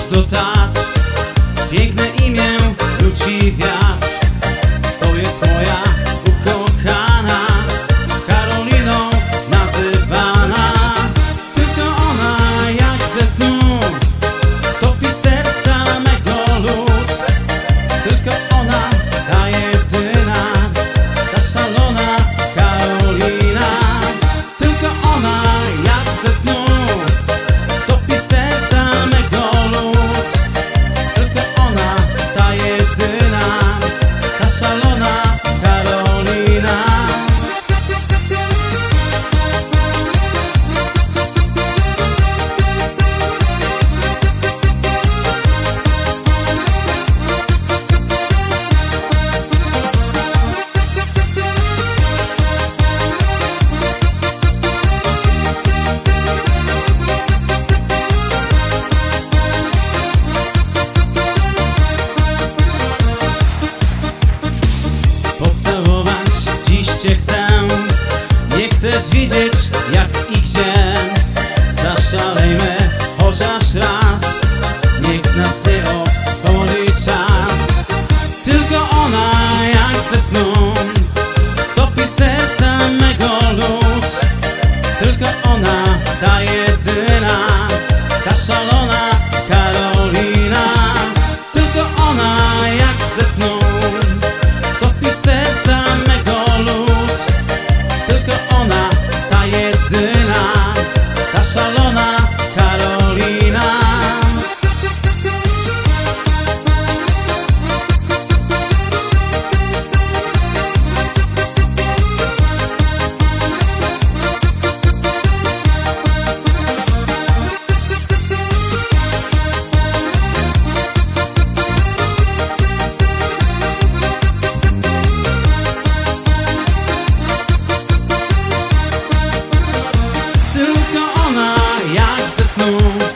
do tat. Piękne imię wróci wiatr. To jest moja ukochana, Karoliną nazywana. Tylko ona jak ze snu topi serca mego lud. Tylko ona, ta jedyna, ta szalona Karolina. Tylko ona jak ze snu topi serca mego lud. Tylko ona, ta jedyna, ta szalona Karolina. Pocałować dziś cię chcę. Nie chcesz widzieć jak i gdzie. Zaszalejmy chociaż raz. Niech nas nie obchodzi czas. Tylko ona jak ze snu topi serca mego lud. Tylko ona, ta jedyna, ta szalona Karolina. Tylko ona jak ze snu topi serca mego lud. Tylko ona, ta jedyna, ta szalona Karolina. Tylko ona jak ze snu